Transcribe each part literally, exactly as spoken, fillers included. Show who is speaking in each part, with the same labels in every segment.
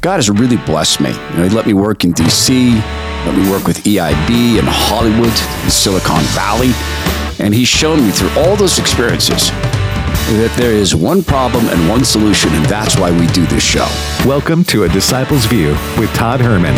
Speaker 1: God has really blessed me. You know, he let me work in D C, let me work with E I B in Hollywood, in Silicon Valley, and he's shown me through all those experiences that there is one problem and one solution, and that's why we do this show.
Speaker 2: Welcome to A Disciple's View with Todd Herman.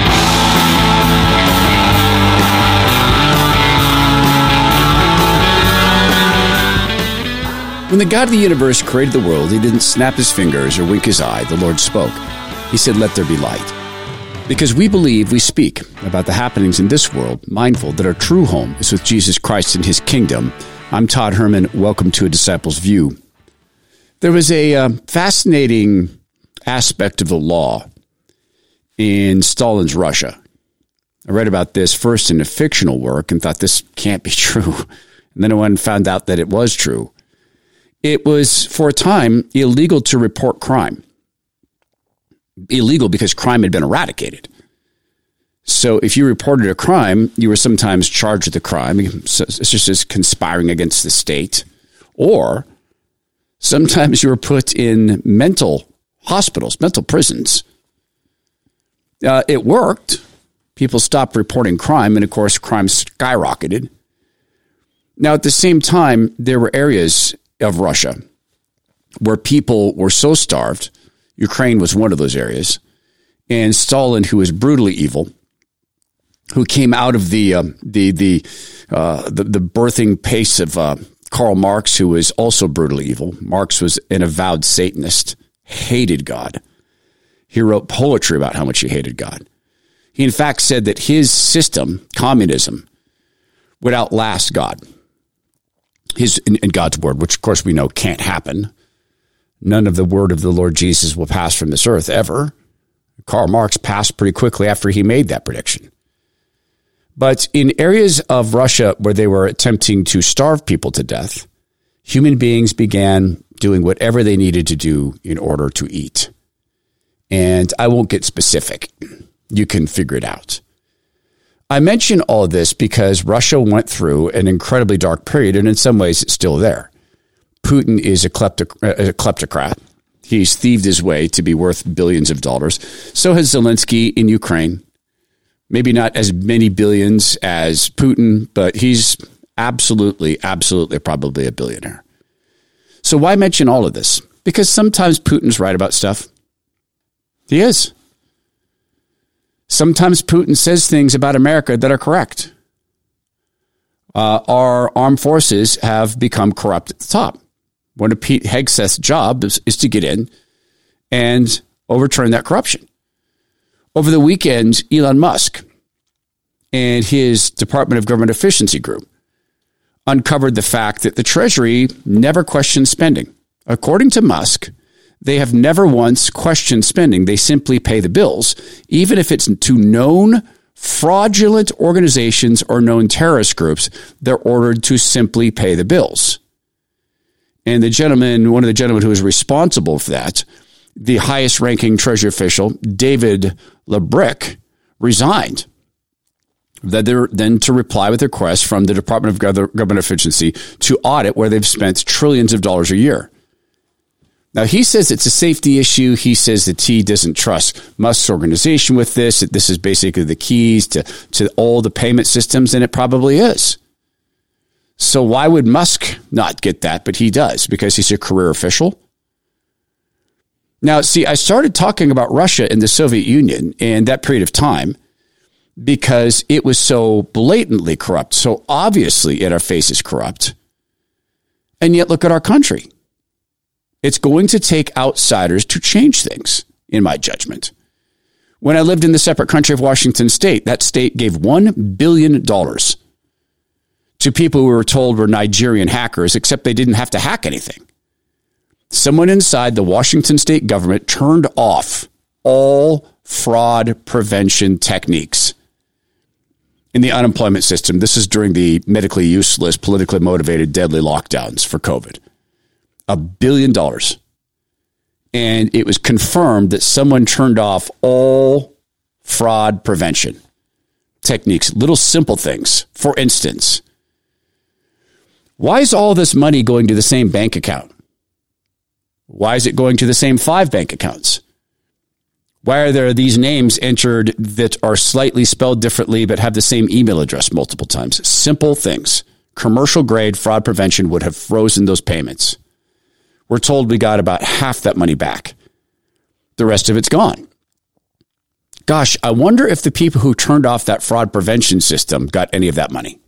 Speaker 1: When the God of the universe created the world, he didn't snap his fingers or wink his eye. The Lord spoke. He said, "Let there be light." Because we believe, we speak about the happenings in this world, mindful that our true home is with Jesus Christ and his kingdom. I'm Todd Herman. Welcome to A Disciple's View. There was a uh, fascinating aspect of the law in Stalin's Russia. I read about this first in a fictional work and thought this can't be true. And then I went and found out that it was true. It was, for a time, illegal to report crime. Illegal because crime had been eradicated. So if you reported a crime, you were sometimes charged with the crime. It's just as conspiring against the state. Or sometimes you were put in mental hospitals, mental prisons. Uh, it worked. People stopped reporting crime, and of course, crime skyrocketed. Now, at the same time, there were areas of Russia where people were so starved. Ukraine was one of those areas. And Stalin, who was brutally evil, who came out of the uh, the the, uh, the the birthing pace of uh, Karl Marx, who was also brutally evil. Marx was an avowed Satanist, hated God. He wrote poetry about how much he hated God. He, in fact, said that his system, communism, would outlast God. His in, in God's word, which, of course, we know can't happen. None of the word of the Lord Jesus will pass from this earth ever. Karl Marx passed pretty quickly after he made that prediction. But in areas of Russia where they were attempting to starve people to death, human beings began doing whatever they needed to do in order to eat. And I won't get specific. You can figure it out. I mention all of this because Russia went through an incredibly dark period, and in some ways it's still there. Putin is a, kleptoc- a kleptocrat. He's thieved his way to be worth billions of dollars. So has Zelensky in Ukraine. Maybe not as many billions as Putin, but he's absolutely, absolutely probably a billionaire. So why mention all of this? Because sometimes Putin's right about stuff. He is. Sometimes Putin says things about America that are correct. Uh, our armed forces have become corrupt at the top. One of Pete Hegseth's job is, is to get in and overturn that corruption. Over the weekend, Elon Musk and his Department of Government Efficiency group uncovered the fact that the Treasury never questioned spending. According to Musk, they have never once questioned spending. They simply pay the bills, even if it's to known fraudulent organizations or known terrorist groups. They're ordered to simply pay the bills. And the gentleman, one of the gentlemen who was responsible for that, the highest ranking Treasury official, David LeBrick, resigned. Then to reply with a request from the Department of Government Efficiency to audit where they've spent trillions of dollars a year. Now, he says it's a safety issue. He says that he doesn't trust Musk's organization with this, that this is basically the keys to, to all the payment systems, and it probably is. So why would Musk not get that? But he does, because he's a career official. Now, see, I started talking about Russia and the Soviet Union and that period of time because it was so blatantly corrupt, so obviously in our faces corrupt. And yet look at our country. It's going to take outsiders to change things, in my judgment. When I lived in the separate country of Washington State, that state gave one billion dollars to people who were told were Nigerian hackers, except they didn't have to hack anything. Someone inside the Washington State government turned off all fraud prevention techniques in the unemployment system. This is during the medically useless, politically motivated, deadly lockdowns for COVID. A billion dollars. And it was confirmed that someone turned off all fraud prevention techniques, little simple things. For instance, why is all this money going to the same bank account? Why is it going to the same five bank accounts? Why are there these names entered that are slightly spelled differently but have the same email address multiple times? Simple things. Commercial grade fraud prevention would have frozen those payments. We're told we got about half that money back. The rest of it's gone. Gosh, I wonder if the people who turned off that fraud prevention system got any of that money.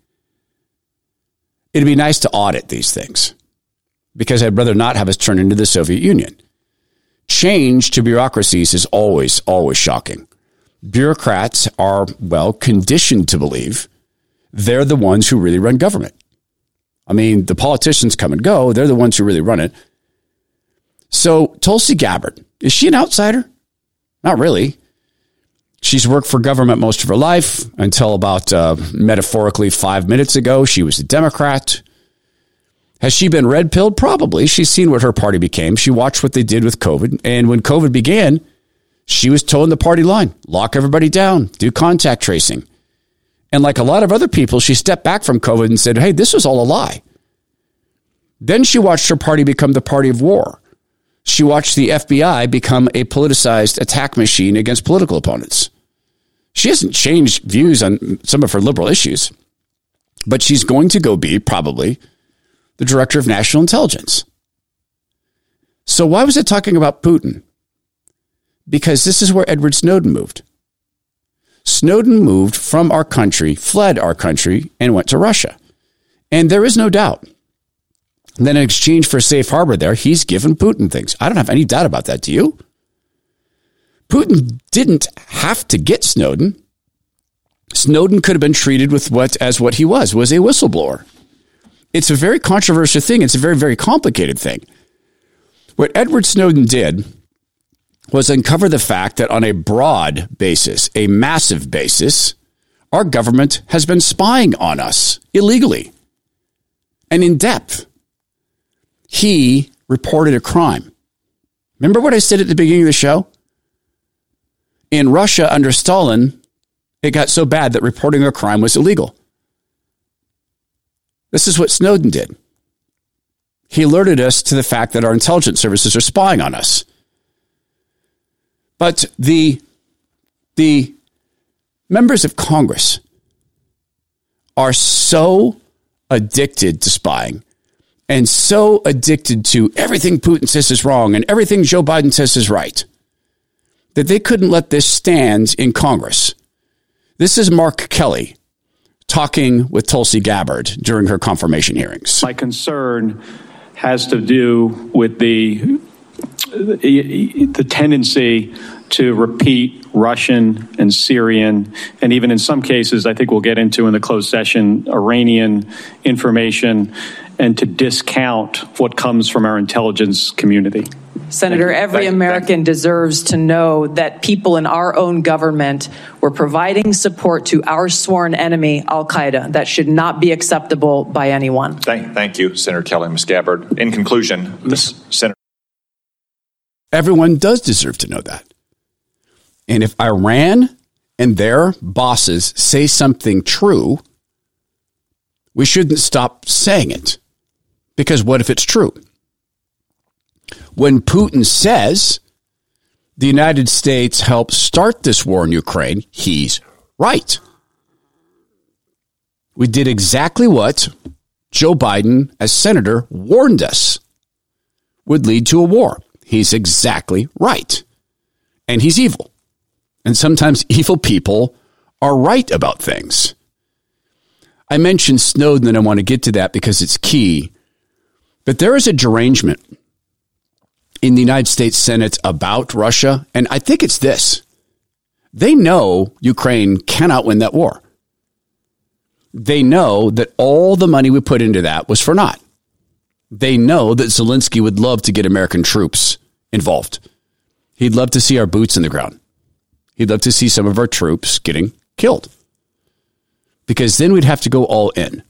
Speaker 1: It'd be nice to audit these things because I'd rather not have us turn into the Soviet Union. Change to bureaucracies is always, always shocking. Bureaucrats are, well, conditioned to believe they're the ones who really run government. I mean, the politicians come and go. They're the ones who really run it. So Tulsi Gabbard, is she an outsider? Not really. She's worked for government most of her life until about, uh, metaphorically, five minutes ago. She was a Democrat. Has she been red-pilled? Probably. She's seen what her party became. She watched what they did with COVID. And when COVID began, she was toeing the party line. Lock everybody down. Do contact tracing. And like a lot of other people, she stepped back from COVID and said, hey, this was all a lie. Then she watched her party become the party of war. She watched the F B I become a politicized attack machine against political opponents. She hasn't changed views on some of her liberal issues, but she's going to go be probably the director of national intelligence. So why was it talking about Putin? Because this is where Edward Snowden moved. Snowden moved from our country, fled our country, and went to Russia. And there is no doubt that in exchange for safe harbor there, he's given Putin things. I don't have any doubt about that. Do you? Putin didn't have to get Snowden. Snowden could have been treated with what as what he was, was a whistleblower. It's a very controversial thing. It's a very, very complicated thing. What Edward Snowden did was uncover the fact that on a broad basis, a massive basis, our government has been spying on us illegally and in depth. He reported a crime. Remember what I said at the beginning of the show? In Russia under Stalin, it got so bad that reporting a crime was illegal. This is what Snowden did. He alerted us to the fact that our intelligence services are spying on us. But the, the members of Congress are so addicted to spying and so addicted to everything Putin says is wrong and everything Joe Biden says is right that they couldn't let this stand in Congress. This is Mark Kelly talking with Tulsi Gabbard during her confirmation hearings.
Speaker 3: My concern has to do with the the tendency to repeat Russian and Syrian, and even in some cases, I think we'll get into in the closed session, Iranian information, and to discount what comes from our intelligence community.
Speaker 4: Senator, every American deserves to know that people in our own government were providing support to our sworn enemy, Al-Qaeda. That should not be acceptable by anyone.
Speaker 5: Thank, thank you, Senator Kelly. Miz Gabbard. In conclusion, this Senator.
Speaker 1: Everyone does deserve to know that. And if Iran and their bosses say something true, we shouldn't stop saying it. Because what if it's true? When Putin says the United States helped start this war in Ukraine, he's right. We did exactly what Joe Biden, as senator, warned us would lead to a war. He's exactly right. And he's evil. And sometimes evil people are right about things. I mentioned Snowden, and I want to get to that because it's key. But there is a derangement in the United States Senate about Russia, and I think it's this. They know Ukraine cannot win that war. They know that all the money we put into that was for naught. They know that Zelensky would love to get American troops involved. He'd love to see our boots in the ground. He'd love to see some of our troops getting killed. Because then we'd have to go all in.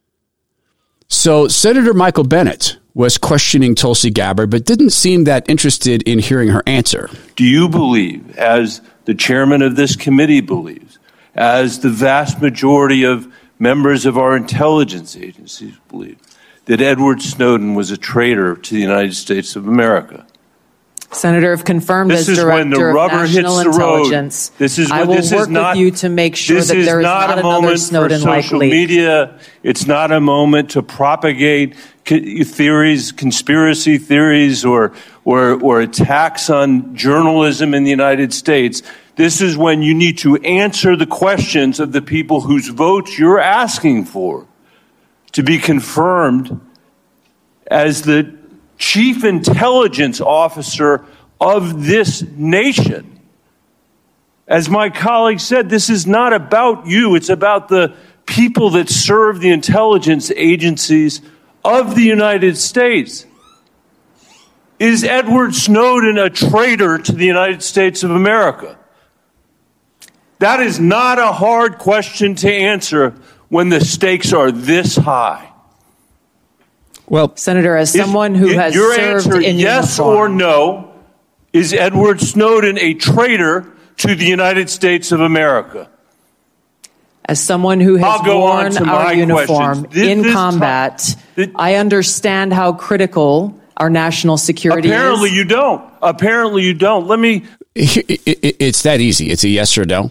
Speaker 1: So Senator Michael Bennet was questioning Tulsi Gabbard, but didn't seem that interested in hearing her answer.
Speaker 6: Do you believe, as the chairman of this committee believes, as the vast majority of members of our intelligence agencies believe, that Edward Snowden was a traitor to the United States of America?
Speaker 4: Senator, if confirmed
Speaker 6: This
Speaker 4: as
Speaker 6: is when the
Speaker 4: Director of
Speaker 6: rubber hits
Speaker 4: National
Speaker 6: the road.
Speaker 4: Intelligence,
Speaker 6: This is
Speaker 4: I
Speaker 6: when-
Speaker 4: will
Speaker 6: this is
Speaker 4: work
Speaker 6: not-
Speaker 4: with you to make sure
Speaker 6: This
Speaker 4: that
Speaker 6: is
Speaker 4: there is
Speaker 6: not
Speaker 4: not
Speaker 6: a
Speaker 4: another
Speaker 6: moment for
Speaker 4: Snowden-like
Speaker 6: social
Speaker 4: leak.
Speaker 6: media. It's not a moment to propagate c- theories, conspiracy theories, or, or, or attacks on journalism in the United States. This is when you need to answer the questions of the people whose votes you're asking for to be confirmed as the chief intelligence officer of this nation. As my colleague said, this is not about you. It's about the people that serve the intelligence agencies of the United States. Is Edward Snowden a traitor to the United States of America? That is not a hard question to answer when the stakes are this high.
Speaker 1: Well,
Speaker 4: Senator, as someone who
Speaker 6: Is-
Speaker 4: has
Speaker 6: your
Speaker 4: served
Speaker 6: answer,
Speaker 4: in
Speaker 6: yes
Speaker 4: uniform,
Speaker 6: or no, is Edward Snowden a traitor to the United States of America?
Speaker 4: as someone who has
Speaker 6: I'll go on
Speaker 4: worn
Speaker 6: to
Speaker 4: our
Speaker 6: my
Speaker 4: uniform
Speaker 6: questions. This-
Speaker 4: in
Speaker 6: this
Speaker 4: combat,
Speaker 6: time- this-
Speaker 4: I understand how critical our national security
Speaker 6: Apparently
Speaker 4: is.
Speaker 6: you don't. Apparently you don't. Let me
Speaker 1: it- it- it's that easy. It's a yes or no.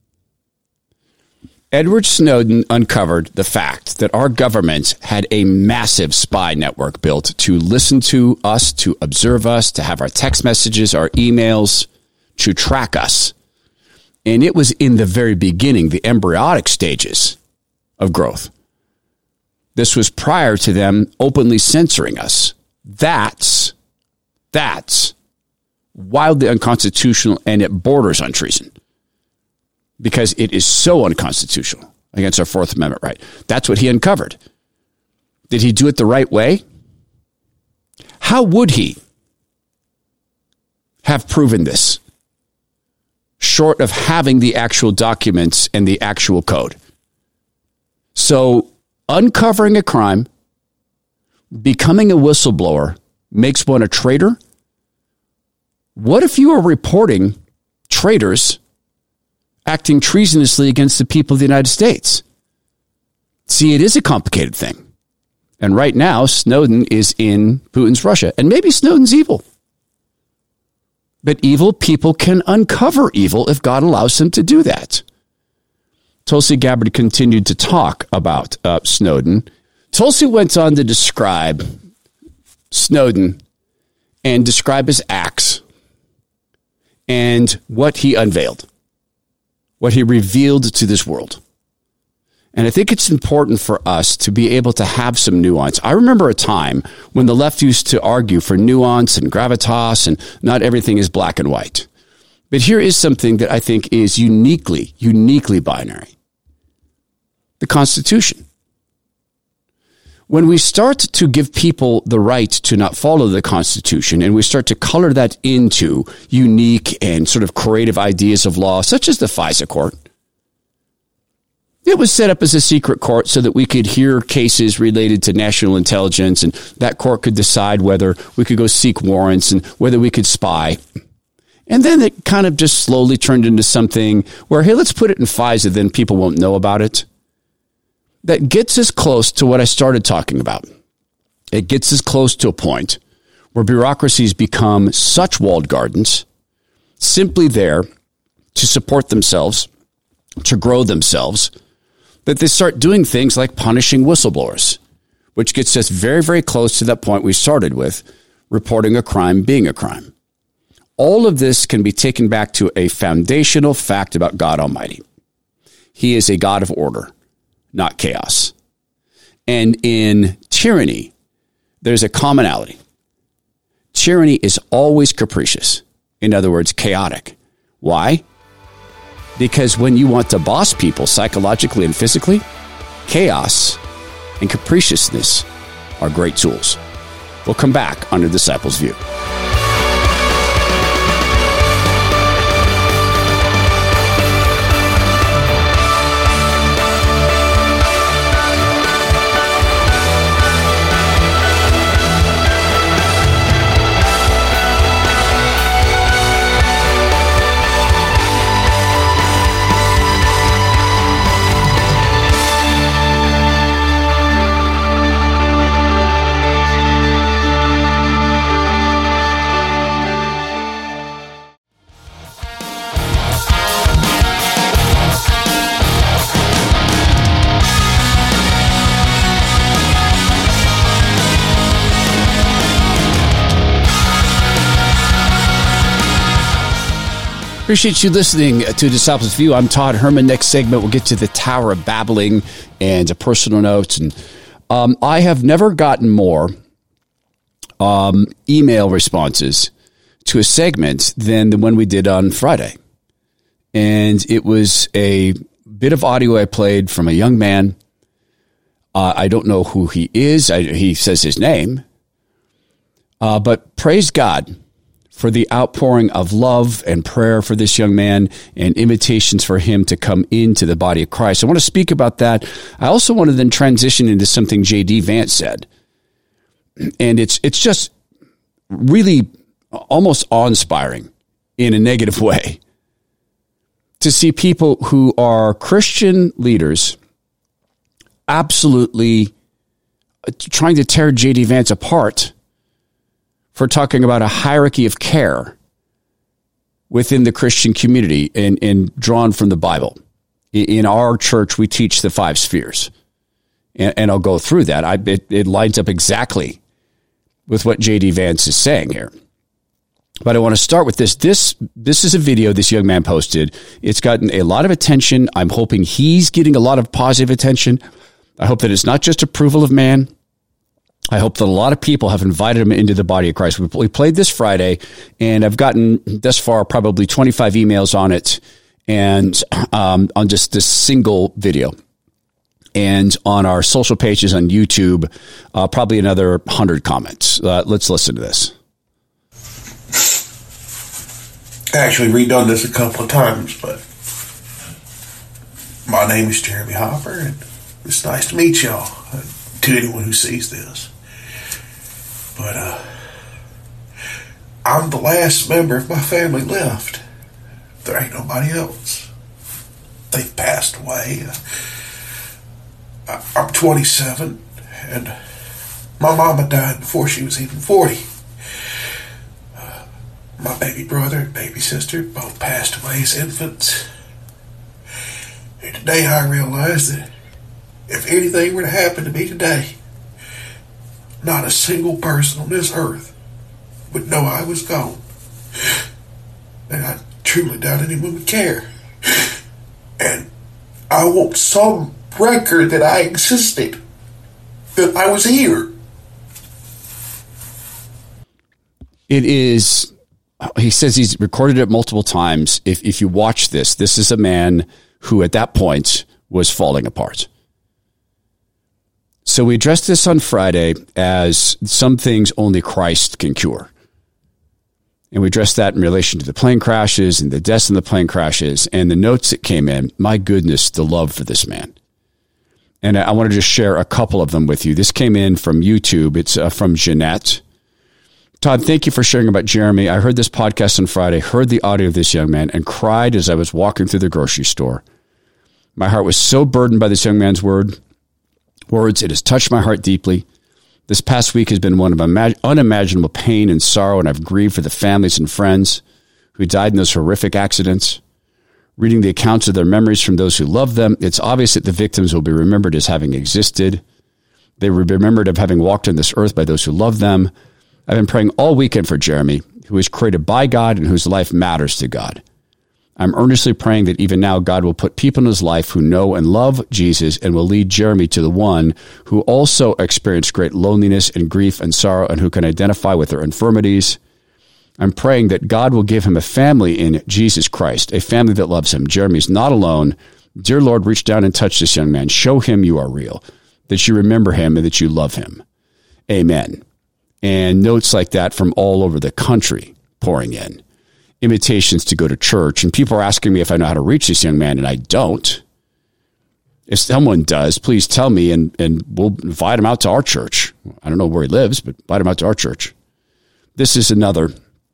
Speaker 1: Edward Snowden uncovered the fact that our government had a massive spy network built to listen to us, to observe us, to have our text messages, our emails, to track us. And it was in the very beginning, the embryonic stages of growth. This was prior to them openly censoring us. That's, that's wildly unconstitutional, and it borders on treason. Because it is so unconstitutional against our Fourth Amendment right. That's what he uncovered. Did he do it the right way? How would he have proven this, short of having the actual documents and the actual code? So uncovering a crime, becoming a whistleblower, makes one a traitor? What if you are reporting traitors acting treasonously against the people of the United States? See, it is a complicated thing. And right now, Snowden is in Putin's Russia. And maybe Snowden's evil. But evil people can uncover evil if God allows them to do that. Tulsi Gabbard continued to talk about uh, Snowden. Tulsi went on to describe Snowden and describe his acts and what he unveiled, what he revealed to this world. And I think it's important for us to be able to have some nuance. I remember a time when the left used to argue for nuance and gravitas, and not everything is black and white. But here is something that I think is uniquely, uniquely binary. The Constitution. When we start to give people the right to not follow the Constitution, and we start to color that into unique and sort of creative ideas of law, such as the FISA court, it was set up as a secret court so that we could hear cases related to national intelligence, and that court could decide whether we could go seek warrants and whether we could spy. And then it kind of just slowly turned into something where, hey, let's put it in FISA, then people won't know about it. That gets us close to what I started talking about. It gets us close to a point where bureaucracies become such walled gardens, simply there to support themselves, to grow themselves, that they start doing things like punishing whistleblowers, which gets us very, very close to that point we started with, reporting a crime being a crime. All of this can be taken back to a foundational fact about God Almighty. He is a God of order, not chaos. And in tyranny, there's a commonality. Tyranny is always capricious. In other words, chaotic. Why? Because when you want to boss people psychologically and physically, chaos and capriciousness are great tools. We'll come back on The Disciples' View. Appreciate you listening to Disciples View. I'm Todd Herman. Next segment, we'll get to the Tower of Babbling and a personal notes. And um, I have never gotten more um, email responses to a segment than the one we did on Friday. And it was a bit of audio I played from a young man. Uh, I don't know who he is. I, he says his name. Uh, but praise God for the outpouring of love and prayer for this young man and invitations for him to come into the body of Christ. I want to speak about that. I also want to then transition into something J D Vance said. And it's it's just really almost awe-inspiring in a negative way to see people who are Christian leaders absolutely trying to tear J D Vance apart for talking about a hierarchy of care within the Christian community and, and drawn from the Bible. In our church, we teach the five spheres. And, and I'll go through that. I, it, it lines up exactly with what J D Vance is saying here. But I want to start with this. This this is a video this young man posted. It's gotten a lot of attention. I'm hoping he's getting a lot of positive attention. I hope that it's not just approval of man. I hope that a lot of people have invited him into the body of Christ. We, we played this Friday, and I've gotten thus far probably twenty-five emails on it, and um, on just this single video. And on our social pages on YouTube, uh, probably another one hundred comments. Uh, let's listen to this.
Speaker 7: I actually redone this a couple of times, but my name is Jeremy Hopper, and it's nice to meet y'all, uh, to anyone who sees this. But uh, I'm the last member of my family left. There ain't nobody else. They've passed away. Uh, I'm twenty-seven, and my mama died before she was even forty. Uh, my baby brother and baby sister both passed away as infants. And today I realized that if anything were to happen to me today, not a single person on this earth would know I was gone. And I truly doubt anyone would care. And I want some record that I existed, that I was here.
Speaker 1: It is, he says he's recorded it multiple times. If if you watch this, this is a man who at that point was falling apart. So we addressed this on Friday as some things only Christ can cure. And we addressed that in relation to the plane crashes and the deaths in the plane crashes and the notes that came in. My goodness, the love for this man. And I want to just share a couple of them with you. This came in from YouTube. It's uh, from Jeanette. Todd, thank you for sharing about Jeremy. I heard this podcast on Friday, heard the audio of this young man, and cried as I was walking through the grocery store. My heart was so burdened by this young man's word. Words, it has touched my heart deeply. This past week has been one of imag- unimaginable pain and sorrow, and I've grieved for the families and friends who died in those horrific accidents. Reading the accounts of their memories from those who loved them, it's obvious that the victims will be remembered as having existed. They will be remembered of having walked on this earth by those who loved them. I've been praying all weekend for Jeremy, who was created by God and whose life matters to God. I'm earnestly praying that even now God will put people in his life who know and love Jesus and will lead Jeremy to the one who also experienced great loneliness and grief and sorrow and who can identify with their infirmities. I'm praying that God will give him a family in Jesus Christ, a family that loves him. Jeremy's not alone. Dear Lord, reach down and touch this young man. Show him you are real, that you remember him and that you love him. Amen. And notes like that from all over the country pouring in. Invitations to go to church. And people are asking me if I know how to reach this young man, and I don't. If someone does, please tell me, and, and we'll invite him out to our church. I don't know where he lives, but invite him out to our church. This is another.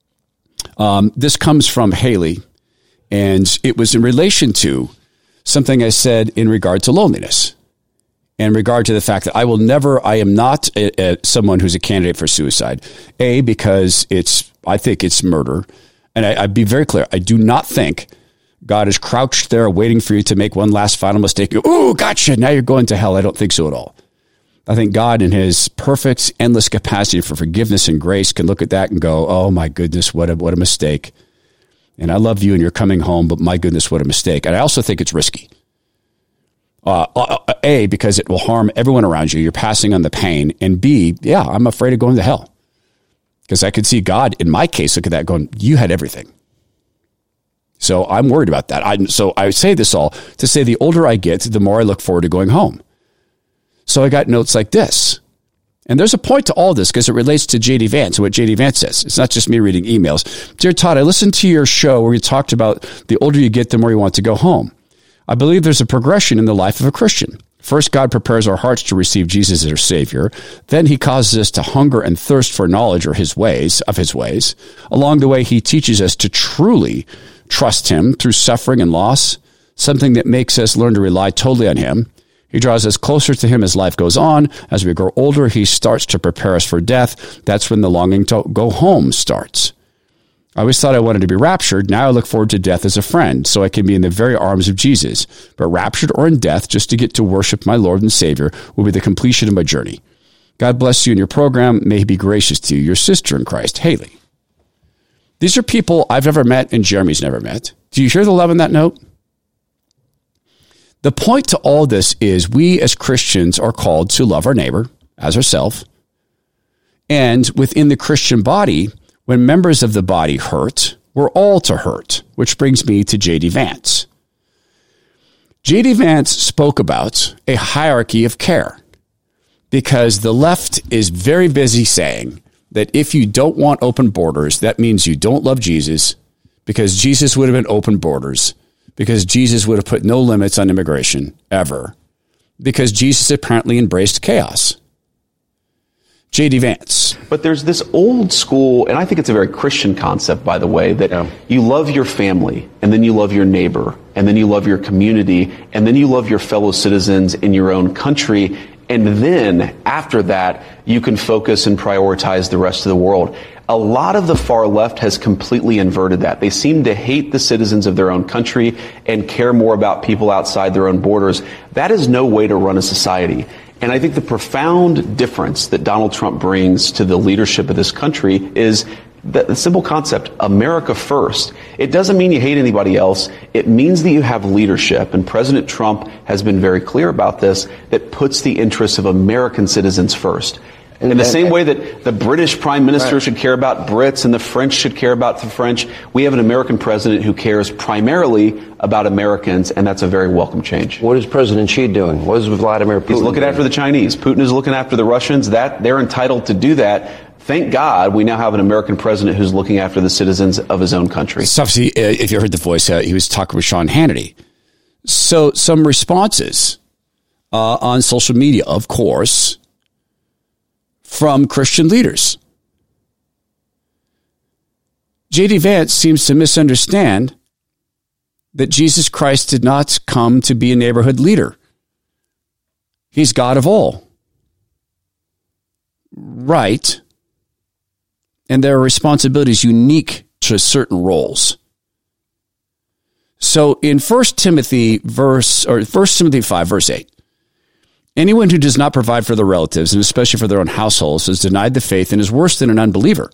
Speaker 1: Um, this comes from Haley, and it was in relation to something I said in regard to loneliness, in regard to the fact that I will never, I am not a, a, someone who's a candidate for suicide. A, because it's, I think it's murder. And I, I'd be very clear. I do not think God is crouched there waiting for you to make one last final mistake. Oh, gotcha. Now you're going to hell. I don't think so at all. I think God in his perfect, endless capacity for forgiveness and grace can look at that and go, oh my goodness, what a, what a mistake. And I love you and you're coming home, but my goodness, what a mistake. And I also think it's risky. Uh, A, because it will harm everyone around you. You're passing on the pain. And B, yeah, I'm afraid of going to hell. Because I could see God, in my case, look at that going, you had everything. So I'm worried about that. I, so I say this all to say the older I get, the more I look forward to going home. So I got notes like this. And there's a point to all this because it relates to J D Vance and what J D Vance says. It's not just me reading emails. Dear Todd, I listened to your show where you talked about the older you get, the more you want to go home. I believe there's a progression in the life of a Christian. First, God prepares our hearts to receive Jesus as our Savior. Then he causes us to hunger and thirst for knowledge or his ways, of his ways. Along the way, he teaches us to truly trust him through suffering and loss, something that makes us learn to rely totally on him. He draws us closer to him as life goes on. As we grow older, he starts to prepare us for death. That's when the longing to go home starts. I always thought I wanted to be raptured. Now I look forward to death as a friend, so I can be in the very arms of Jesus. But raptured or in death, just to get to worship my Lord and Savior, will be the completion of my journey. God bless you in your program. May he be gracious to you. Your sister in Christ, Haley. These are people I've never met and Jeremy's never met. Do you hear the love in that note? The point to all this is we as Christians are called to love our neighbor as ourselves. And within the Christian body, when members of the body hurt, we're all to hurt, which brings me to J D Vance. J D Vance spoke about a hierarchy of care because the left is very busy saying that if you don't want open borders, that means you don't love Jesus because Jesus would have been open borders. Because Jesus would have put no limits on immigration, ever. Because Jesus apparently embraced chaos. J D Vance.
Speaker 8: But there's this old school, and I think it's a very Christian concept, by the way, that yeah. you love your family, and then you love your neighbor, and then you love your community, and then you love your fellow citizens in your own country, and then after that, you can focus and prioritize the rest of the world. A lot of the far left has completely inverted that. They seem to hate the citizens of their own country and care more about people outside their own borders. That is no way to run a society. And I think the profound difference that Donald Trump brings to the leadership of this country is the simple concept, America first. It doesn't mean you hate anybody else. It means that you have leadership. And President Trump has been very clear about this, that puts the interests of American citizens first. In the same way that the British Prime Minister right. should care about Brits and the French should care about the French, we have an American president who cares primarily about Americans, and that's a very welcome change.
Speaker 9: What is President Xi doing? What is Vladimir Putin
Speaker 8: He's looking
Speaker 9: doing?
Speaker 8: after the Chinese. Putin is looking after the Russians. That they're entitled to do that. Thank God we now have an American president who's looking after the citizens of his own country.
Speaker 1: So, if you heard the voice, uh, he was talking with Sean Hannity. So some responses uh, on social media, of course, from Christian leaders. J D Vance seems to misunderstand that Jesus Christ did not come to be a neighborhood leader. He's God of all. Right. And there are responsibilities unique to certain roles. So in First Timothy verse or First Timothy five, verse eight, anyone who does not provide for their relatives, and especially for their own households, has denied the faith and is worse than an unbeliever.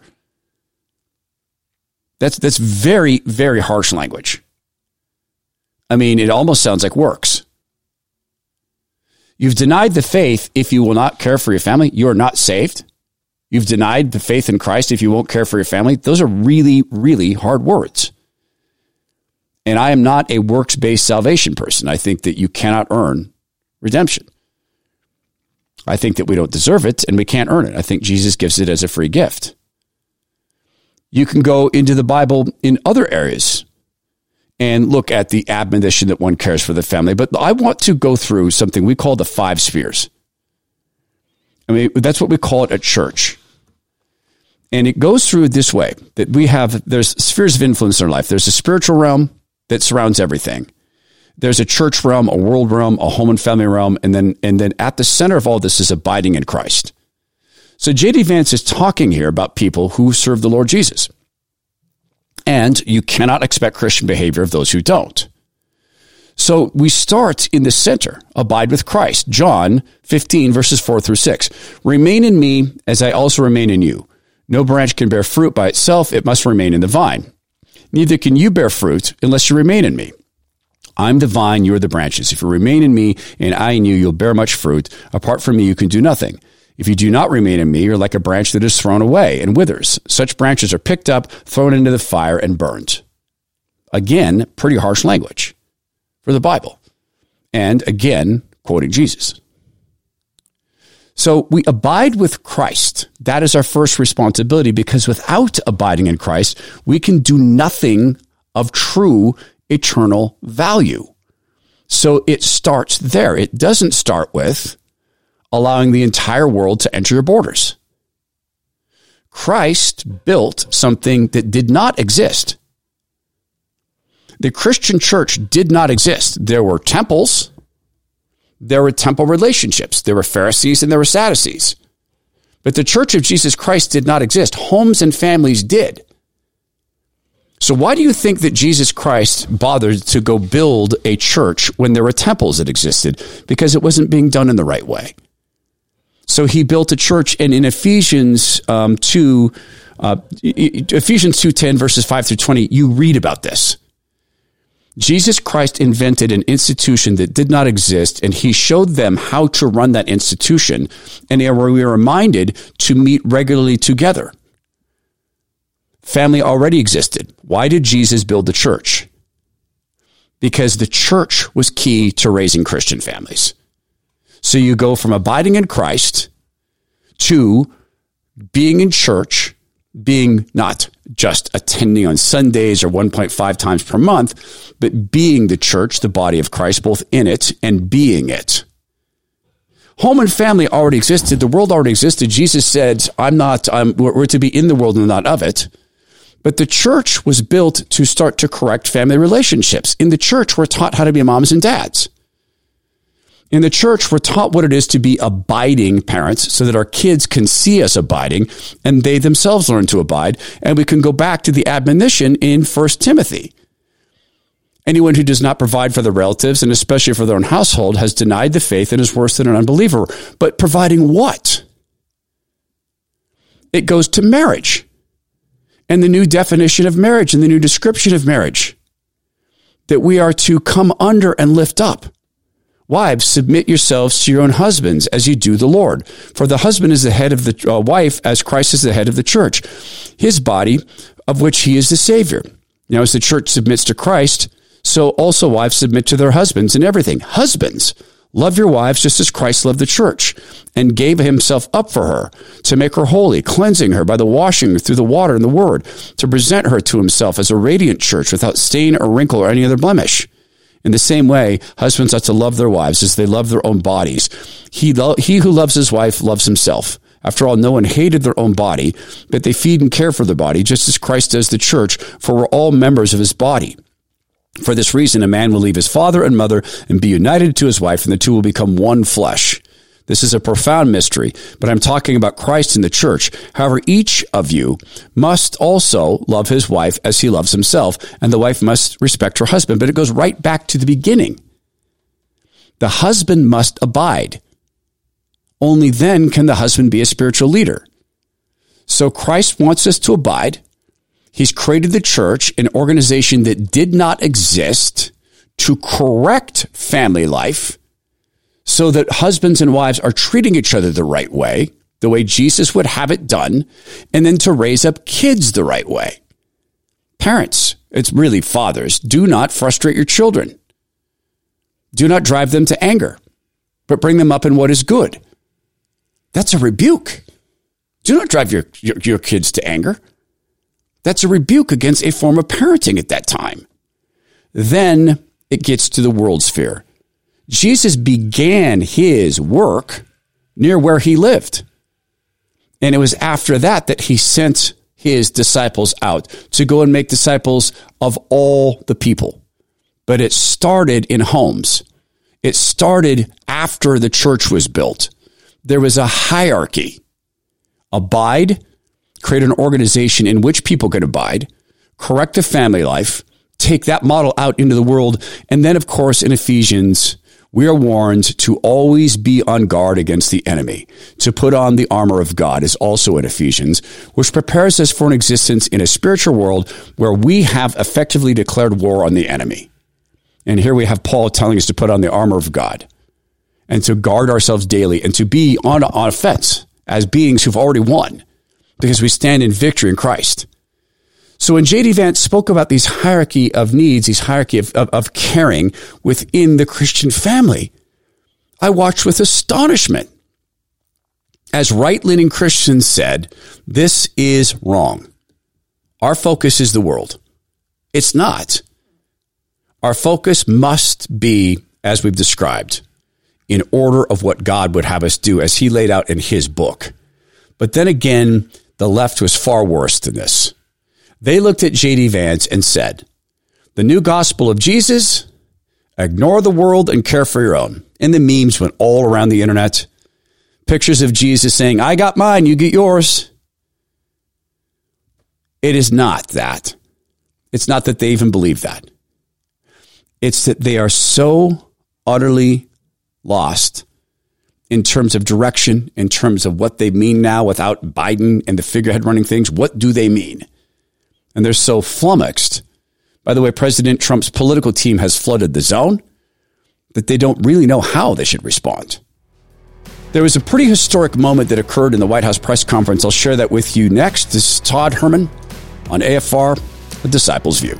Speaker 1: That's that's very, very harsh language. I mean, it almost sounds like works. You've denied the faith if you will not care for your family. You are not saved. You've denied the faith in Christ if you won't care for your family. Those are really, really hard words. And I am not a works-based salvation person. I think that you cannot earn redemption. I think that we don't deserve it and we can't earn it. I think Jesus gives it as a free gift. You can go into the Bible in other areas and look at the admonition that one cares for the family. But I want to go through something we call the five spheres. I mean, that's what we call it at church. And it goes through this way, that we have, there's spheres of influence in our life. There's a spiritual realm that surrounds everything. There's a church realm, a world realm, a home and family realm, and then and then at the center of all this is abiding in Christ. So J D Vance is talking here about people who serve the Lord Jesus. And you cannot expect Christian behavior of those who don't. So we start in the center, abide with Christ. John fifteen, verses four through six. Remain in me as I also remain in you. No branch can bear fruit by itself. It must remain in the vine. neither can you bear fruit unless you remain in me. I'm the vine, you're the branches. If you remain in me and I in you, you'll bear much fruit. Apart from me, you can do nothing. If you do not remain in me, you're like a branch that is thrown away and withers. Such branches are picked up, thrown into the fire, and burned. Again, pretty harsh language for the Bible. And again, quoting Jesus. So we abide with Christ. That is our first responsibility, because without abiding in Christ, we can do nothing of true eternal value. So it starts there. It doesn't start with allowing the entire world to enter your borders. Christ built something that did not exist. The Christian church did not exist. There were temples. There were temple relationships. There were Pharisees and there were Sadducees. But the Church of Jesus Christ did not exist. Homes and families did. So why do you think that Jesus Christ bothered to go build a church when there were temples that existed? Because it wasn't being done in the right way. So he built a church, and in Ephesians um, two, uh, Ephesians two ten verses five through twenty, you read about this. Jesus Christ invented an institution that did not exist, and he showed them how to run that institution, and they were reminded to meet regularly together. Family already existed. Why did Jesus build the church? Because the church was key to raising Christian families. So you go from abiding in Christ to being in church, being not just attending on Sundays or one point five times per month, but being the church, the body of Christ, both in it and being it. Home and family already existed. The world already existed. Jesus said, I'm not, I'm, we're to be in the world and not of it. But the church was built to start to correct family relationships. In the church, we're taught how to be moms and dads. In the church, we're taught what it is to be abiding parents so that our kids can see us abiding and they themselves learn to abide. And we can go back to the admonition in First Timothy. Anyone who does not provide for their relatives, and especially for their own household, has denied the faith and is worse than an unbeliever. But providing what? It goes to marriage and the new definition of marriage and the new description of marriage, that we are to come under and lift up. Wives, submit yourselves to your own husbands as you do the Lord. For the husband is the head of the uh, wife, as Christ is the head of the church, his body, of which he is the Savior. Now, as the church submits to Christ, so also wives submit to their husbands in everything. Husbands, love your wives just as Christ loved the church and gave himself up for her to make her holy, cleansing her by the washing through the water and the word, to present her to himself as a radiant church without stain or wrinkle or any other blemish. In the same way, husbands ought to love their wives as they love their own bodies. He, lo- he who loves his wife loves himself. After all, no one hated their own body, but they feed and care for their body, just as Christ does the church, for we're all members of his body. For this reason, a man will leave his father and mother and be united to his wife, and the two will become one flesh. This is a profound mystery, but I'm talking about Christ and the church. However, each of you must also love his wife as he loves himself, and the wife must respect her husband. But it goes right back to the beginning. The husband must abide. Only then can the husband be a spiritual leader. So Christ wants us to abide. He's created the church, an organization that did not exist, to correct family life, so that husbands and wives are treating each other the right way, the way Jesus would have it done, and then to raise up kids the right way. Parents, it's really fathers, do not frustrate your children. Do not drive them to anger, but bring them up in what is good. That's a rebuke. Do not drive your, your, your kids to anger. That's a rebuke against a form of parenting at that time. Then it gets to the world sphere. Jesus began his work near where he lived. And it was after that that he sent his disciples out to go and make disciples of all the people. But it started in homes. It started after the church was built. There was a hierarchy. Abide, create an organization in which people could abide, correct the family life, take that model out into the world. And then, of course, in Ephesians, We are warned to always be on guard against the enemy, to put on the armor of God, is also in Ephesians, which prepares us for an existence in a spiritual world where we have effectively declared war on the enemy. And here we have Paul telling us to put on the armor of God and to guard ourselves daily and to be on, on offense as beings who've already won because we stand in victory in Christ. So when J D. Vance spoke about these hierarchy of needs, these hierarchy of, of, of caring within the Christian family, I watched with astonishment. As right-leaning Christians said, this is wrong. Our focus is the world. It's not. Our focus must be, as we've described, in order of what God would have us do as he laid out in his book. But then again, the left was far worse than this. They looked at J D. Vance and said, the new gospel of Jesus, ignore the world and care for your own. And the memes went all around the internet. Pictures of Jesus saying, I got mine, you get yours. It is not that. It's not that they even believe that. It's that they are so utterly lost in terms of direction, in terms of what they mean now without Biden and the figurehead running things. What do they mean? And they're so flummoxed. By the way, President Trump's political team has flooded the zone that they don't really know how they should respond. There was a pretty historic moment that occurred in the White House press conference. I'll share that with you next. This is Todd Herman on A F R, A Disciple's View.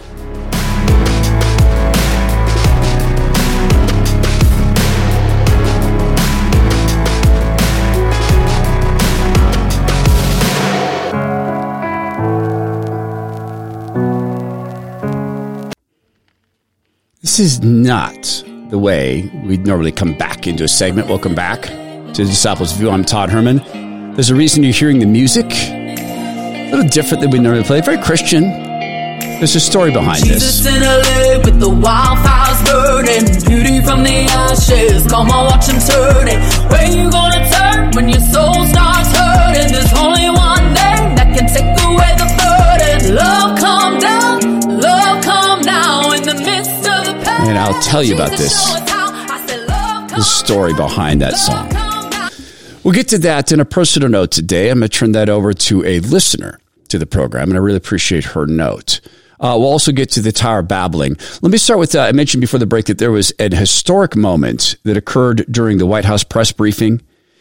Speaker 1: This is not the way we'd normally come back into a segment. Welcome back to the Disciples View. I'm Todd Herman. There's a reason you're hearing the music. A little different than we normally play. Very Christian. There's a story behind
Speaker 10: Jesus
Speaker 1: this.
Speaker 10: In L A with the wildfires burning, beauty from the ashes. Come on, watch him turn it. Where you gonna turn when your soul starts hurting? There's only one name that can take away the burden. Love, come down. Love, come now in the midst of the pain.
Speaker 1: And I'll tell you about this. The story behind that song. We'll get to that in a personal note today. I'm going to turn that over to a listener to the program, and I really appreciate her note. Uh, we'll also get to the Tower babbling. Let me start with, uh, I mentioned before the break that there was an historic moment that occurred during the White House press briefing,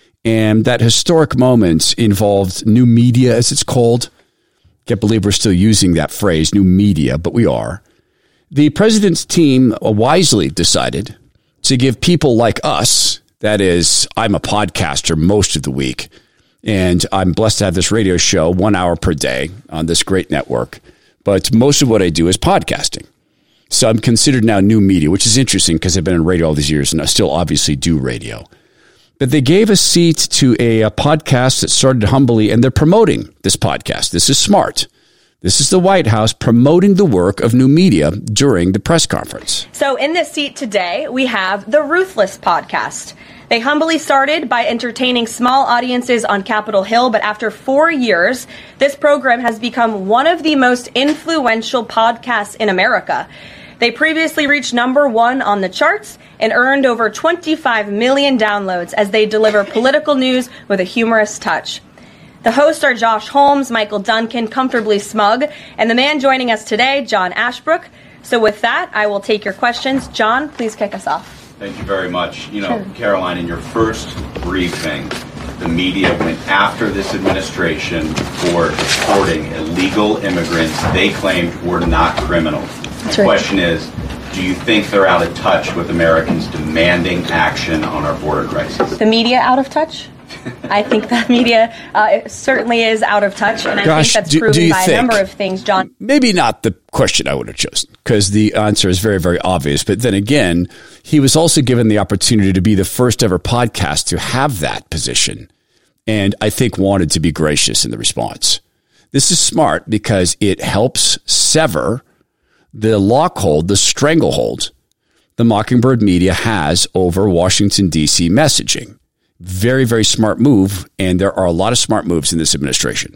Speaker 1: and that historic moment involved new media, as it's called. Can't believe we're still using that phrase, new media, but we are. The president's team wisely decided to give people like us, that is, I'm a podcaster most of the week, and I'm blessed to have this radio show one hour per day on this great network. But most of what I do is podcasting. So I'm considered now new media, which is interesting because I've been in radio all these years and I still obviously do radio. But they gave a seat to a, a podcast that started humbly, and they're promoting this podcast. This is smart. This is the White House promoting the work of new media during the press conference.
Speaker 11: So in this seat today, we have the Ruthless Podcast. They humbly started by entertaining small audiences on Capitol Hill, but after four years, this program has become one of the most influential podcasts in America. They previously reached number one on the charts and earned over twenty-five million downloads as they deliver political news with a humorous touch. The hosts are Josh Holmes, Michael Duncan, Comfortably Smug, and the man joining us today, John Ashbrook. So with that, I will take your questions. John, please kick us off.
Speaker 12: Thank you very much. You know, sure. Caroline, in your first briefing, the media went after this administration for deporting illegal immigrants they claimed were not criminals.
Speaker 11: That's
Speaker 12: the
Speaker 11: right.
Speaker 12: question is, do you think they're out of touch with Americans demanding action on our border crisis?
Speaker 11: The media out of touch? I think the media uh, certainly is out of touch, and I
Speaker 1: Gosh,
Speaker 11: think that's
Speaker 1: do,
Speaker 11: proven
Speaker 1: do
Speaker 11: by
Speaker 1: think,
Speaker 11: a number of things, John.
Speaker 1: Maybe not the question I would have chosen, because the answer is very, very obvious. But then again, he was also given the opportunity to be the first ever podcast to have that position, and I think wanted to be gracious in the response. This is smart because it helps sever the lockhold, the stranglehold the Mockingbird media has over Washington, D C messaging. Very, very smart move, and there are a lot of smart moves in this administration.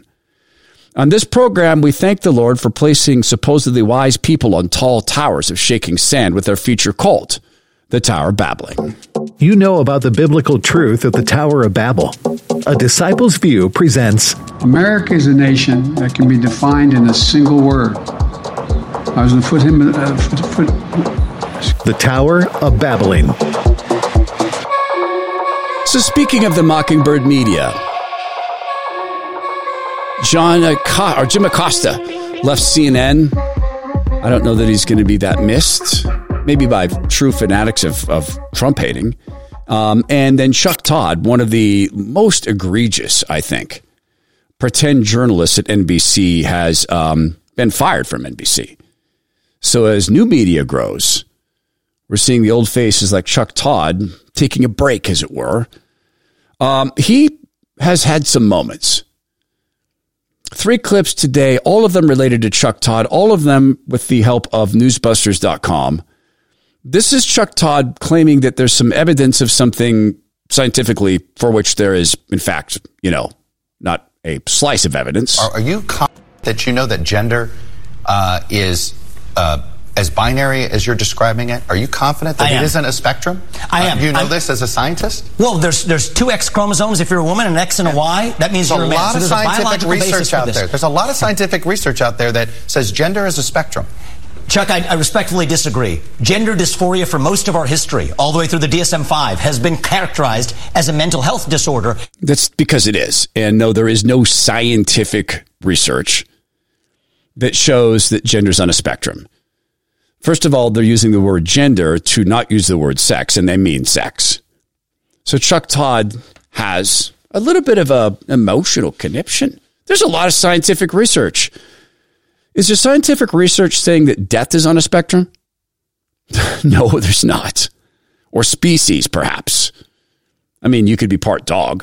Speaker 1: On this program, we thank the Lord for placing supposedly wise people on tall towers of shaking sand with their future cult. the Tower of Babbling.
Speaker 2: You know about the biblical truth of the Tower of Babel. A Disciple's View presents
Speaker 13: America is a nation that can be defined in a single word. I was going to put him uh, foot, foot.
Speaker 2: The Tower of Babbling.
Speaker 1: So speaking of the Mockingbird media, John Acosta, or Jim Acosta left C N N. I don't know that he's going to be that missed, maybe by true fanatics of, of Trump hating. Um, and then Chuck Todd, one of the most egregious, I think, pretend journalists at N B C, has um, been fired from N B C. So as new media grows, we're seeing the old faces like Chuck Todd taking a break, as it were. Um, he has had some moments. Three clips today, all of them related to Chuck Todd, all of them with the help of newsbusters dot com. This is Chuck Todd claiming that there's some evidence of something scientifically for which there is, in fact, you know, not a slice of evidence.
Speaker 14: Are, are you confident that you know that gender uh, is uh, as binary as you're describing it? Are you confident that it isn't a spectrum?
Speaker 15: I am.
Speaker 14: Uh, you know
Speaker 15: I'm,
Speaker 14: this as a scientist?
Speaker 15: Well, there's there's two X chromosomes if you're a woman, an X and a Y. That means
Speaker 14: there's
Speaker 15: you're a,
Speaker 14: a
Speaker 15: man.
Speaker 14: lot
Speaker 15: So
Speaker 14: of
Speaker 15: there's
Speaker 14: scientific
Speaker 15: a biological
Speaker 14: research
Speaker 15: basis for
Speaker 14: out
Speaker 15: this.
Speaker 14: there. There's a lot of scientific research out there that says gender is a spectrum.
Speaker 15: Chuck, I, I respectfully disagree. Gender dysphoria for most of our history, all the way through the D S M five, has been characterized as a mental health disorder.
Speaker 1: That's because it is. And no, there is no scientific research that shows that gender's on a spectrum. First of all, they're using the word gender to not use the word sex, and they mean sex. So Chuck Todd has a little bit of a emotional conniption. There's a lot of scientific research. Is there scientific research saying that death is on a spectrum? No, there's not. Or species, perhaps. I mean, you could be part dog.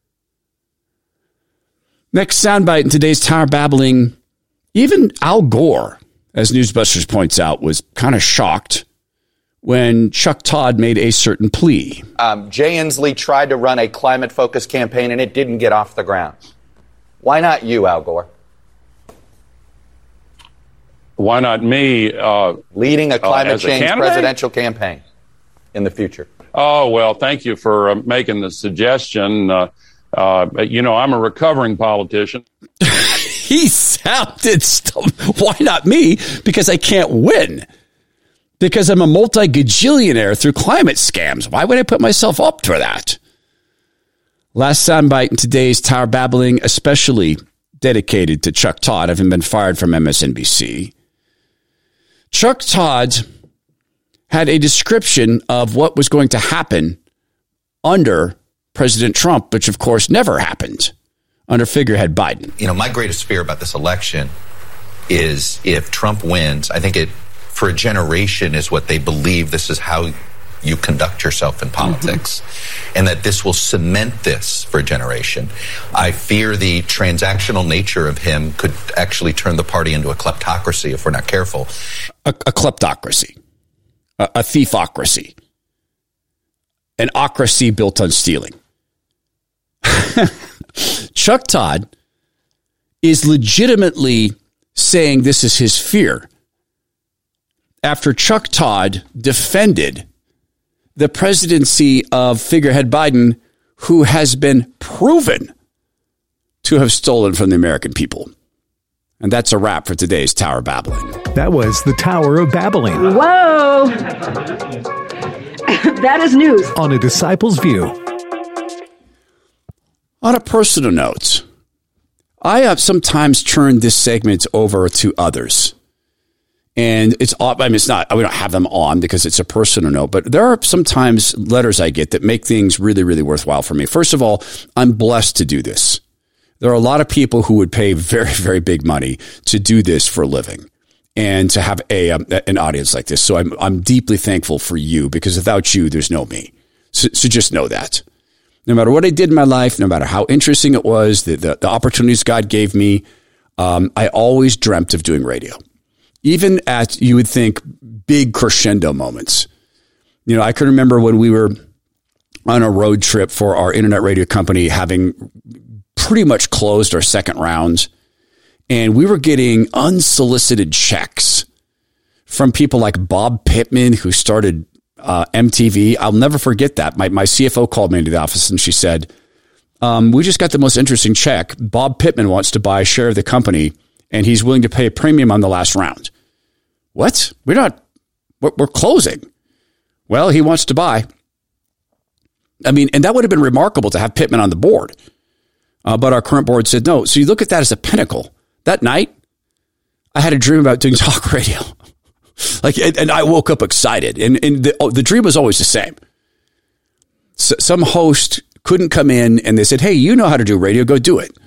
Speaker 1: Next soundbite in today's Tower Babbling. Even Al Gore, as Newsbusters points out, was kind of shocked when Chuck Todd made a certain plea.
Speaker 14: Um, Jay Inslee tried to run a climate-focused campaign, and it didn't get off the ground. Why not you, Al Gore?
Speaker 16: Why not me? Uh,
Speaker 14: Leading a climate
Speaker 16: uh,
Speaker 14: change
Speaker 16: a
Speaker 14: presidential campaign in the future.
Speaker 16: Oh, well, thank you for uh, making the suggestion. Uh, uh, you know, I'm a recovering politician.
Speaker 1: He sounded, st- why not me? Because I can't win. Because I'm a multi-gajillionaire through climate scams. Why would I put myself up for that? Last soundbite in today's Tower Babbling, especially dedicated to Chuck Todd, having been fired from M S N B C. Chuck Todd had a description of what was going to happen under President Trump, which of course never happened under figurehead Biden.
Speaker 14: You know, my greatest fear about this election is if Trump wins, I think it, for a generation, is what they believe this is how you conduct yourself in politics, mm-hmm. and that this will cement this for a generation. I fear the transactional nature of him could actually turn the party into a kleptocracy if we're not careful.
Speaker 1: A, a kleptocracy, a, a thiefocracy, an ocracy built on stealing. Chuck Todd is legitimately saying this is his fear after Chuck Todd defended the presidency of figurehead Biden, who has been proven to have stolen from the American people. And that's a wrap for today's Tower Babbling.
Speaker 2: That was the Tower of Babbling.
Speaker 17: Whoa! That is news.
Speaker 2: On A Disciple's View.
Speaker 1: On a personal note, I have sometimes turned this segment over to others. And it's, I mean, it's not, we don't have them on because it's a personal note, but there are sometimes letters I get that make things really, really worthwhile for me. First of all, I'm blessed to do this. There are a lot of people who would pay very, very big money to do this for a living and to have a, um, an audience like this. So I'm, I'm deeply thankful for you, because without you, there's no me. So, so just know that. No matter what I did in my life, no matter how interesting it was, the, the, the opportunities God gave me, um, I always dreamt of doing radio. Even at, you would think, big crescendo moments. You know, I can remember when we were on a road trip for our internet radio company, having pretty much closed our second round, and we were getting unsolicited checks from people like Bob Pittman, who started uh, M T V. I'll never forget that. My, my C F O called me into the office and she said, um, we just got the most interesting check. Bob Pittman wants to buy a share of the company and he's willing to pay a premium on the last round. What? We're not, we're, we're closing. Well, he wants to buy. I mean, and that would have been remarkable to have Pittman on the board. Uh, but our current board said no. So you look at that as a pinnacle. That night, I had a dream about doing talk radio. like, and, and I woke up excited. And, and the, oh, the dream was always the same. So, some host couldn't come in and they said, hey, you know how to do radio, go do it.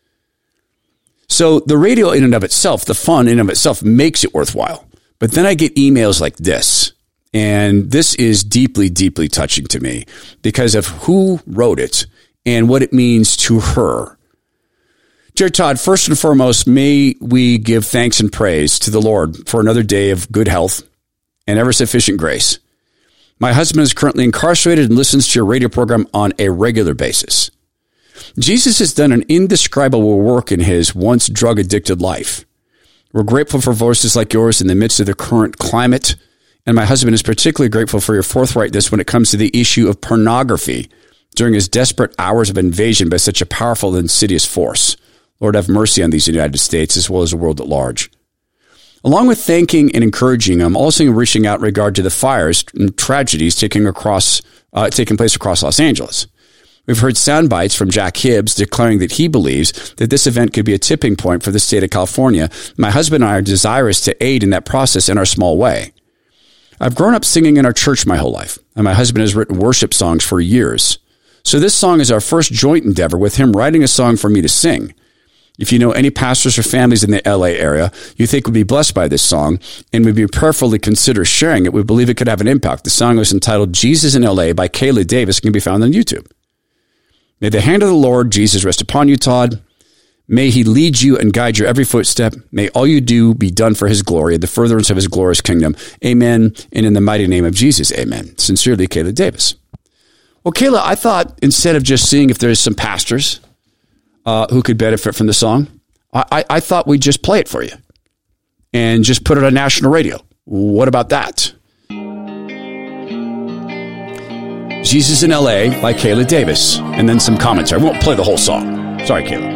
Speaker 1: So the radio in and of itself, the fun in and of itself makes it worthwhile. But then I get emails like this. And this is deeply, deeply touching to me because of who wrote it and what it means to her. Dear Todd, first and foremost, may we give thanks and praise to the Lord for another day of good health and ever sufficient grace. My husband is currently incarcerated and listens to your radio program on a regular basis. Jesus has done an indescribable work in his once drug-addicted life. We're grateful for voices like yours in the midst of the current climate, and my husband is particularly grateful for your forthrightness when it comes to the issue of pornography during his desperate hours of invasion by such a powerful and insidious force. Lord, have mercy on these United States as well as the world at large. Along with thanking and encouraging, I'm also reaching out in regard to the fires and tragedies taking across, uh, taking place across Los Angeles. We've heard sound bites from Jack Hibbs declaring that he believes that this event could be a tipping point for the state of California. My husband and I are desirous to aid in that process in our small way. I've grown up singing in our church my whole life, and my husband has written worship songs for years. So this song is our first joint endeavor with him writing a song for me to sing. If you know any pastors or families in the L A area you think would be blessed by this song and would be prayerfully consider sharing it, we believe it could have an impact. The song is entitled Jesus in L A by Kayla Davis and can be found on YouTube. May the hand of the Lord Jesus rest upon you, Todd. May he lead you and guide your every footstep. May all you do be done for his glory and the furtherance of his glorious kingdom. Amen. And in the mighty name of Jesus, amen. Sincerely, Kayla Davis. Well, Kayla, I thought instead of just seeing if there's some pastors uh, who could benefit from the song, I, I, I thought we'd just play it for you and just put it on national radio. What about that? Jesus in L A by Kayla Davis, and then some commentary. I won't play the whole song. Sorry, Kayla.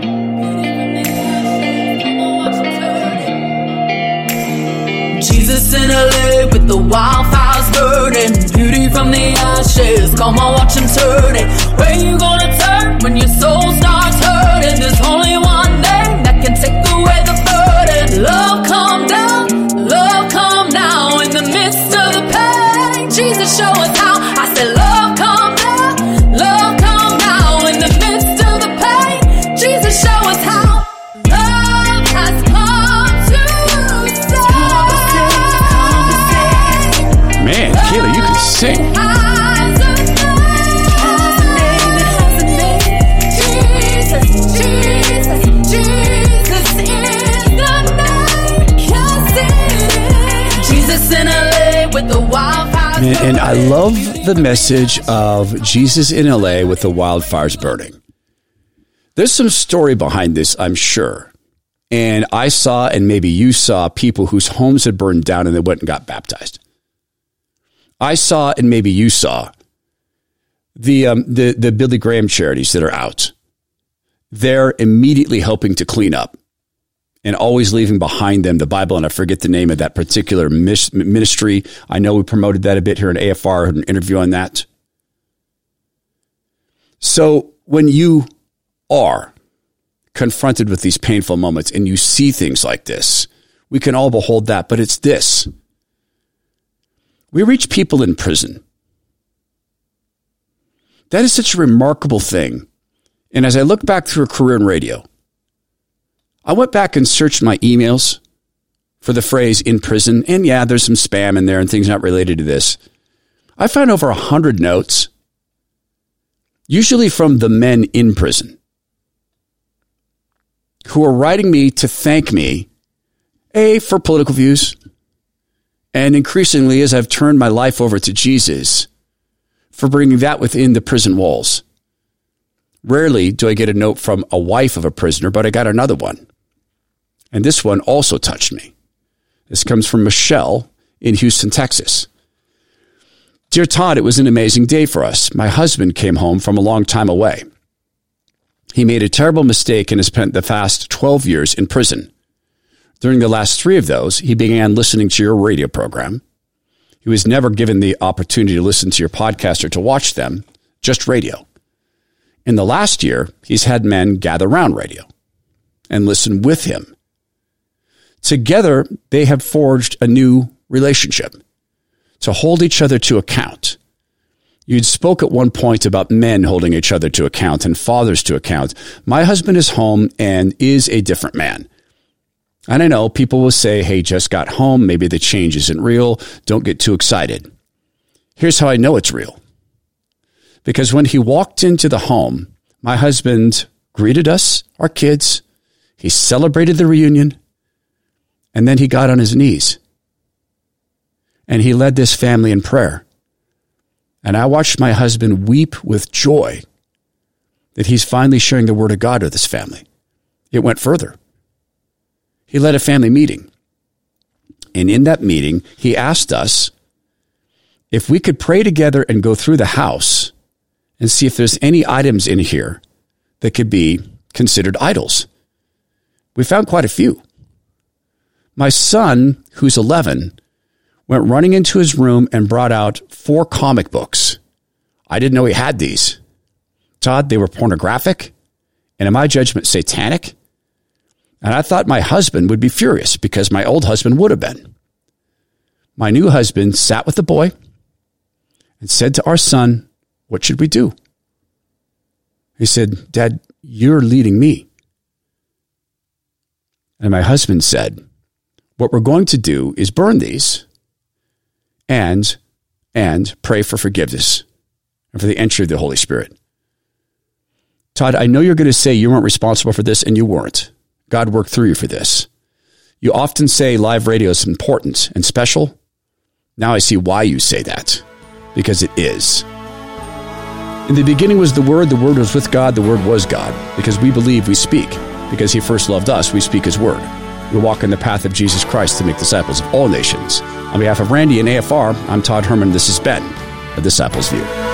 Speaker 10: Jesus in L A with the wildfires burning, beauty from the ashes, come on watch him turn it. Where you gonna turn when your soul starts hurting? There's only one name that can take away the burden. Love come down, love come now in the midst of the pain. Jesus show us how. I said love come down, love come now in the midst of the pain. Jesus show us how. Love has come to stay.
Speaker 1: Man, Kayla, you can sing. And, and I love the message of Jesus in L A with the wildfires burning. There's some story behind this, I'm sure. And I saw, and maybe you saw, people whose homes had burned down and they went and got baptized. I saw, and maybe you saw, the um, the the Billy Graham charities that are out. They're immediately helping to clean up and always leaving behind them the Bible. And I forget the name of that particular ministry. I know we promoted that a bit here in A F R, an interview on that. So when you are confronted with these painful moments and you see things like this, we can all behold that. But it's this. We reach people in prison. That is such a remarkable thing. And as I look back through a career in radio, I went back and searched my emails for the phrase in prison. And yeah, there's some spam in there and things not related to this. I found over one hundred notes, usually from the men in prison, who are writing me to thank me, A, for political views, and increasingly, as I've turned my life over to Jesus, for bringing that within the prison walls. Rarely do I get a note from a wife of a prisoner, but I got another one. And this one also touched me. This comes from Michelle in Houston, Texas. Dear Todd, it was an amazing day for us. My husband came home from a long time away. He made a terrible mistake and has spent the past twelve years in prison. During the last three of those, he began listening to your radio program. He was never given the opportunity to listen to your podcast or to watch them, just radio. In the last year, he's had men gather around radio and listen with him. Together, they have forged a new relationship to hold each other to account. You'd spoke at one point about men holding each other to account and fathers to account. My husband is home and is a different man. And I know people will say, hey, just got home. Maybe the change isn't real. Don't get too excited. Here's how I know it's real. Because when he walked into the home, my husband greeted us, our kids. He celebrated the reunion. And then he got on his knees. And he led this family in prayer. And I watched my husband weep with joy that he's finally sharing the word of God with his family. It went further. He led a family meeting. And in that meeting, he asked us if we could pray together and go through the house and see if there's any items in here that could be considered idols. We found quite a few. My son, who's eleven, went running into his room and brought out four comic books. I didn't know he had these. Todd, they were pornographic and, in my judgment, satanic. And I thought my husband would be furious because my old husband would have been. My new husband sat with the boy and said to our son, what should we do? He said, Dad, you're leading me. And my husband said, what we're going to do is burn these and, and pray for forgiveness and for the entry of the Holy Spirit. Todd, I know you're going to say you weren't responsible for this, and you weren't. God worked through you for this. You often say live radio is important and special. Now I see why you say that, because it is. In the beginning was the Word, the Word was with God, the Word was God. Because we believe, we speak. Because he first loved us, we speak his word. We walk in the path of Jesus Christ to make disciples of all nations. On behalf of Randy and A F R, I'm Todd Herman. This has been A Disciple's View.